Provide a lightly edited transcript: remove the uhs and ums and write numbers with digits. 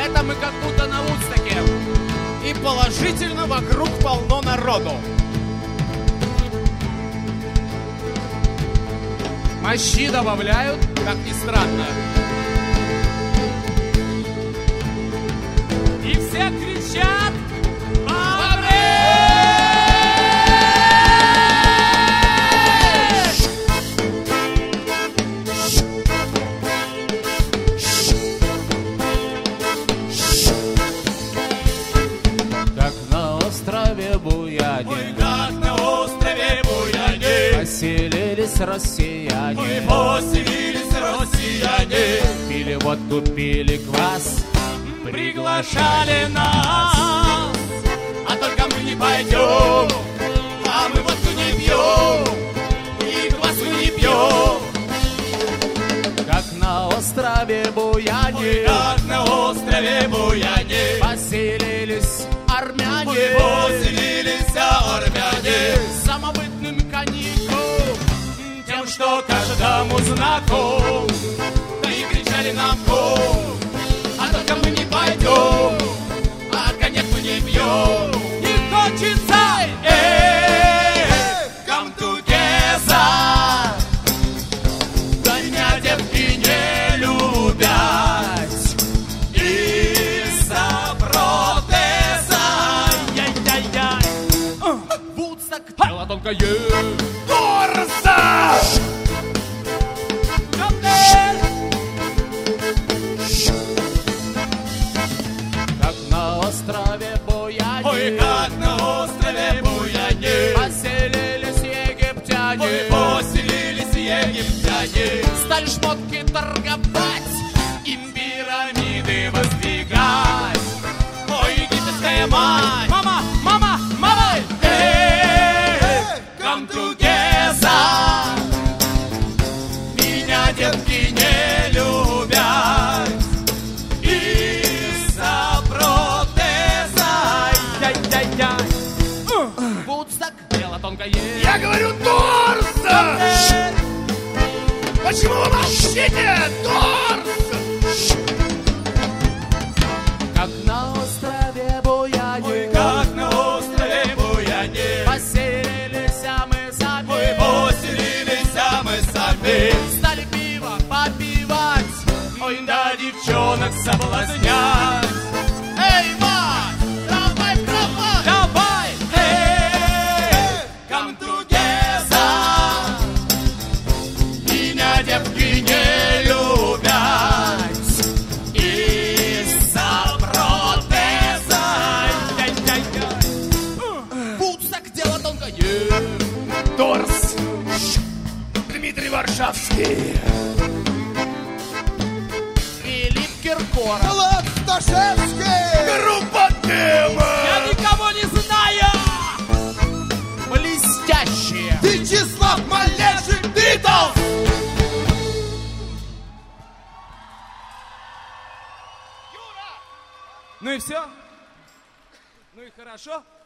Это мы как будто на Вудстоке. И положительно вокруг полно народу. Мощи добавляют, как ни странно. И все кричат: Ой, как на острове Буяне поселились россияне. Ой, поселились россияне. Пили водку, пили квас, приглашали нас. А только мы не пойдем, а мы водку не пьем и квасу не пьем. как на острове Буяне. Ой, как на острове Буяне поселились армяне. Ой, поселились армяне. Самобытным коньяком, Тем, что каждому знаком. Да и кричали нам гол. А только мы не пойдем, а коньяк мы не пьем. и хочется Come together. Да меня девки не любят из-за протеза. яй-яй-яй. Вудсток, дело тонкое. Торса! Как на острове Буяне. Ой, как на острове Буяне поселились египтяне. Ой, поселились египтяне. Стали шмотки торговать, Им пирамиды воздвигать. Ой, египетская мать. мама, мама, мама. Come together. Меня девки не любят из-за протеза. Яй-яй-яй. Вудсток, дело тонкое. Я говорю, торса! Почему вы молчите? Торса! Как на острове Буяне. Ой, как на острове Буяне поселились мы сами. Ой, поселились мы сами. Стали пиво попивать. Ой, да девчонок соблазнять. Эй, мать, давай, давай, давай. Come together. Меня девки не любят из-за протеза. Вудсток, дело тонкое. Торс. Дмитрий Варшавский. Филипп Киркоров. Влад Сташевский! Группа Дыма. Я никого не знаю. Блестящие. Вячеслав Малешин! Битлз! Ну и все? Ну и хорошо.